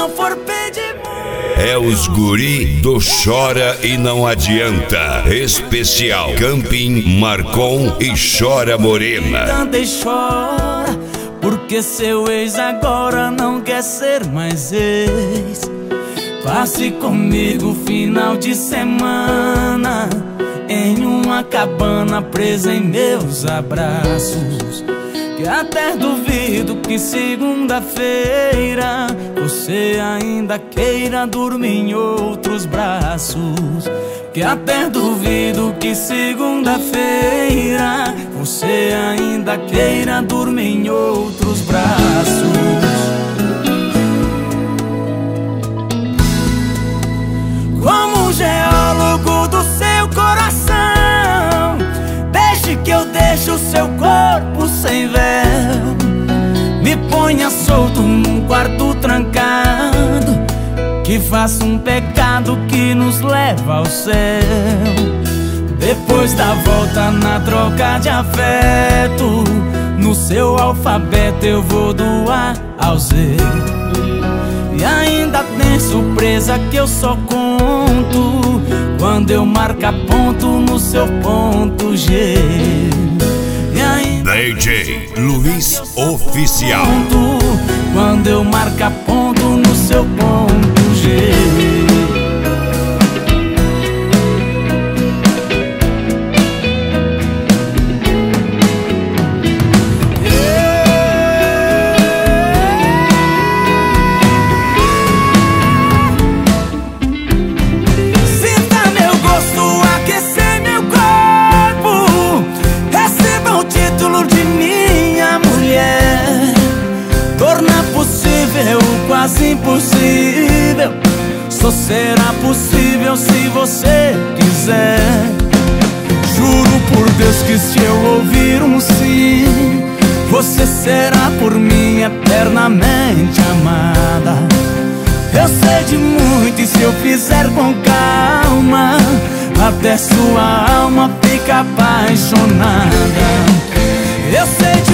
não for pedir muito. É os guri do Chora e Não Adianta. Especial Camping, Marcon e Chora Morena. Canta e chora, porque seu ex agora não quer ser mais ex. Passe comigo final de semana em uma cabana presa em meus abraços. Que até duvido que segunda-feira você ainda queira dormir em outros braços. Que até duvido que segunda-feira você ainda queira dormir em outros braços. Como um geólogo do seu coração, deixe que eu deixe o seu corpo sem véu. Me ponha solto num quarto trancado, que faça um pecado que nos leva ao céu. Depois da volta na troca de afeto, no seu alfabeto eu vou do A ao Z. E ainda tem surpresa que eu só conto quando eu marcar ponto no seu ponto G. E ainda DJ Luiz Oficial. quando eu marcar ponto no seu ponto G. Quase impossível, só será possível se você quiser. Juro por Deus que se eu ouvir um sim, você será por mim eternamente amada. Eu sei de muito e se eu fizer com calma, até sua alma fica apaixonada. Eu sei de